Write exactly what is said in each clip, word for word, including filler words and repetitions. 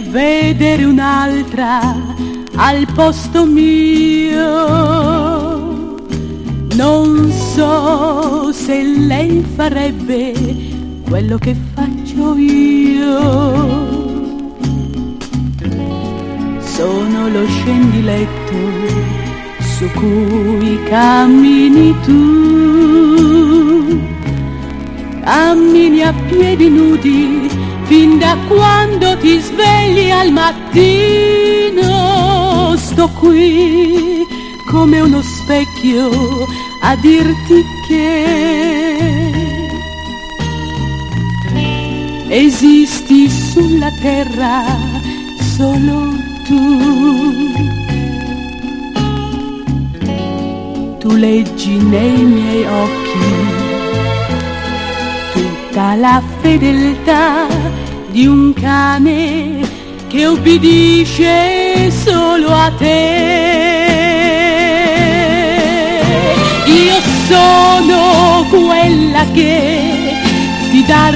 vedere un'altra al posto mio. Non so se lei farebbe quello che faccio io. Sono lo scendiletto su cui cammini tu, cammini a piedi nudi fin da quando ti svegli al mattino. Sto qui come uno specchio a dirti che esisti sulla terra solo tu. Tu leggi nei miei occhi tutta la fedeltà di un cane che ubbidisce solo a te. Io sono quella che ti dà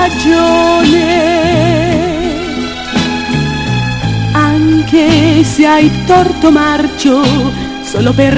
ragione, anche se hai torto marcio solo per